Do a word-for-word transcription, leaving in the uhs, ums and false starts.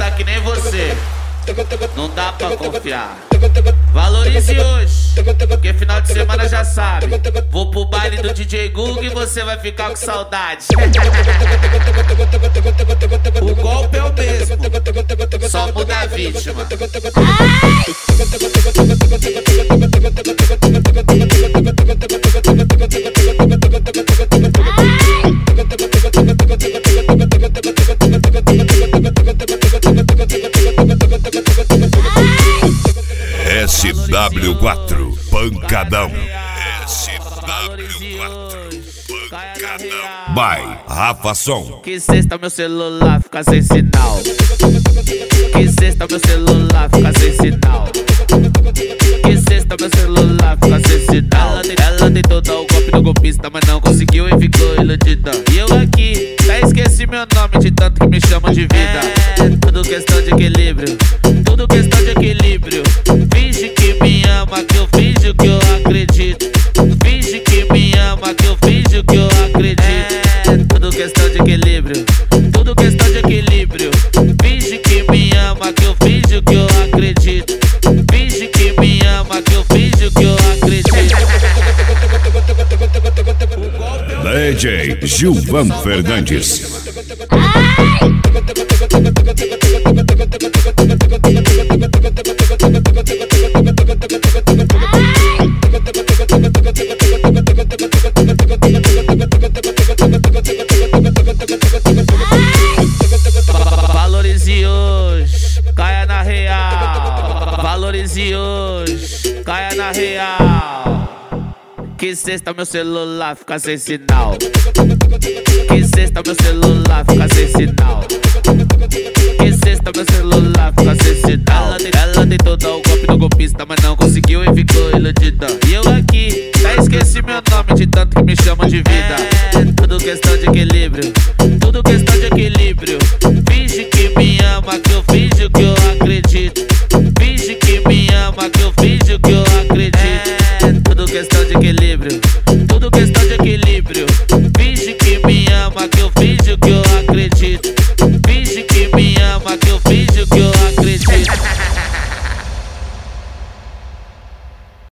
tá que nem você. Não dá pra confiar. Valorize hoje, porque final de semana já sabe. Vou pro baile do D J Gug e você vai ficar com saudade. O golpe é o mesmo, só muda a vítima. S W quatro Pancadão. S W quatro Pancadão. By Rafa Som. Que sexta meu celular fica sem sinal. Que sexta meu celular fica sem sinal. Que sexta meu celular fica sem sinal. Ela, ela tentou dar o golpe do golpista, mas não conseguiu e ficou iludida. E eu aqui, até esqueci meu nome de tanto que me chamam de vida. É tudo questão de equilíbrio, tudo questão de equilíbrio. Finge que me ama, que eu finjo que eu acredito. Finge que me ama, que eu finjo que eu acredito. É tudo questão de equilíbrio, tudo questão de equilíbrio. Finge que me ama, que eu finjo que eu acredito. Finge que me ama, que eu finjo que eu acredito. D J Gilvan Fernandes. Valorize hoje, caia na real. Valorize hoje, caia na real. Que sexta meu celular fica sem sinal. Que sexta meu celular fica sem sinal. Que sexta meu celular fica sem sinal. Ela, ela tentou dar o golpe do golpista, mas não